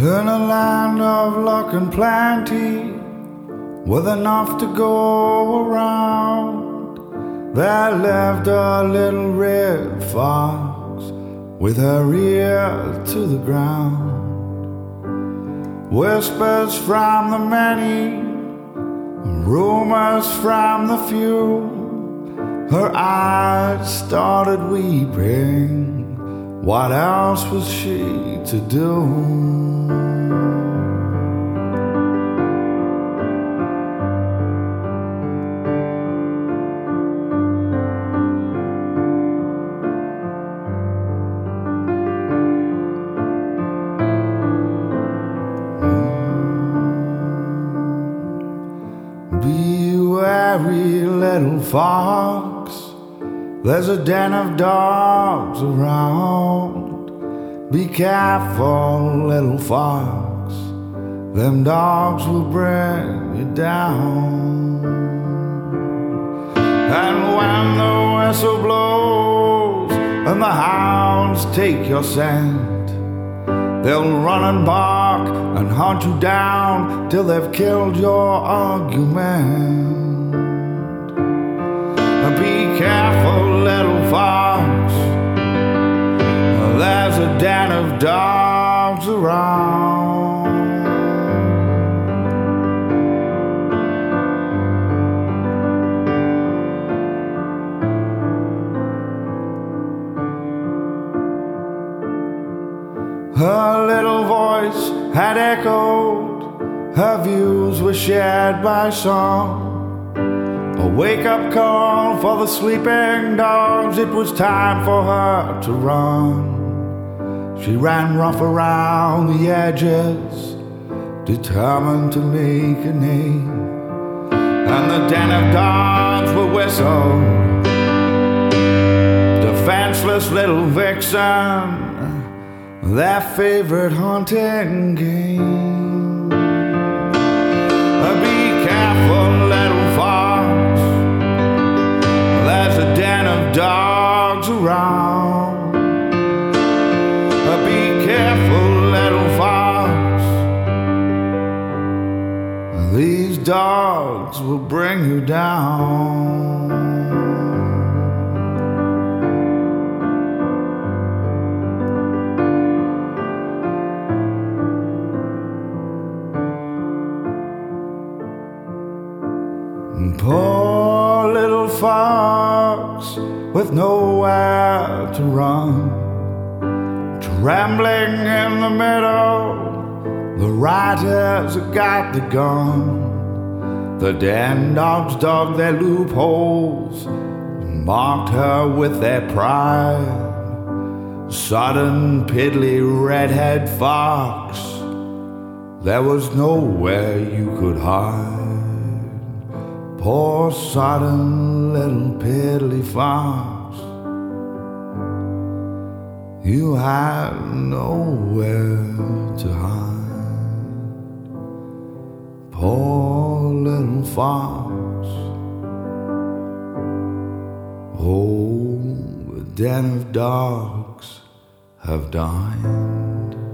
In a land of luck and plenty, with enough to go around, there lived a little red fox with her ear to the ground. Whispers from the many, rumors from the few, her eyes started weeping. What else was she to do? Be wary, little fox, there's a den of dogs around. Be careful, little fox, them dogs will bring you down. And when the whistle blows and the hounds take your scent, they'll run and bark and hunt you down till they've killed your argument. Be careful, little fox, there's a den of dogs around. Her little voice had echoed, her views were shared by song. A wake-up call for the sleeping dogs, it was time for her to run. She ran rough around the edges, determined to make a name. And the den of dogs will whistle, defenseless little vixen, their favorite hunting game. Be careful, little fox, there's a den of dogs around. Be careful, little fox, these dogs will bring you down. Poor little fox with nowhere to run, trembling in the middle, the riders got the gun. The den dogs dug their loopholes, marked her with their pride. Sodden, piddly, redhead fox, there was nowhere you could hide. Poor sodden little piddly fox, you had nowhere to hide. Poor little fox, oh, the den of dogs have dined.